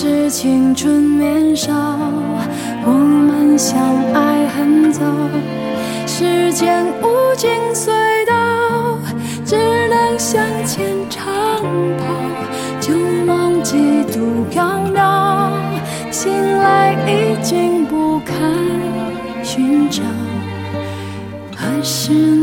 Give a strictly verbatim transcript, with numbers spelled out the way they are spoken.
是青春年少，我们相爱很早，时间无尽隧道，只能向前长跑，就忘记度飘渺，醒来已经不堪寻找，何时